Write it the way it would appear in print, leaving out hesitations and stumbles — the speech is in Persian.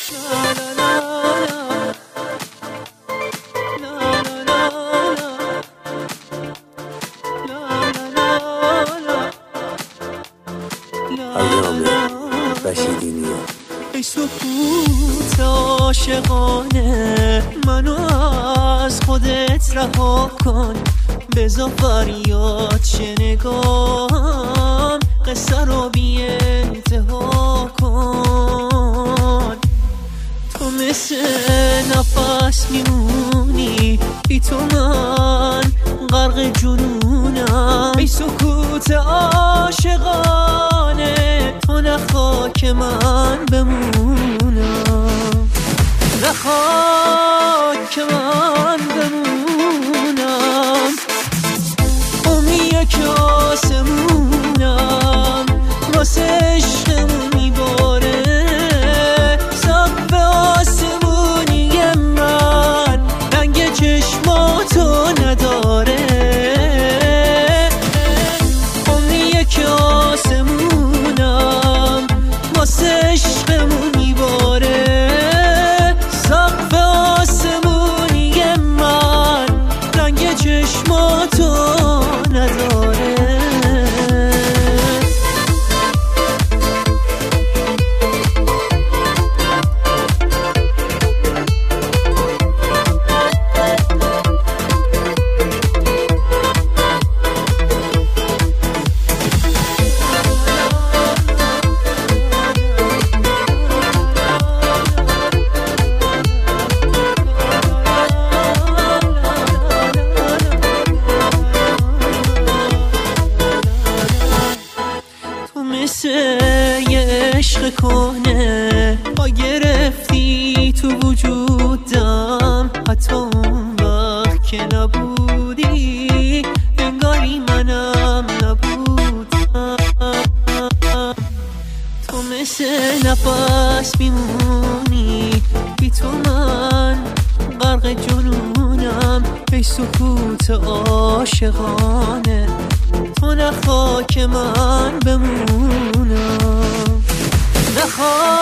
ای سکوت عاشقانه منو از خودت رها کن، بذار فریاد شنگام قصه رو بی انتها کن. تو مثل نفس میمونی، بی تو من غرق جنونم. ای سکوت عاشقانه تو نخوا که من بمونم، نخوا که من بمونم. امیه که آسمونم واسه عشقمون میباره، سقف آسمونی من رنگ چشماتو نداره. امیه که آسمونم واسه عشقمون میباره، سقف آسمونی من رنگ چشماتو نداره. مثل یه عشق کهنه پا گرفتی تو وجودم، حتی اون وقت که نبودی انگاری منم نبودم. تو مثل نفس میمونی، بی تو من غرق جنونم. ای سکوت عاشقانه تو نخوا که من بمونم، نخوا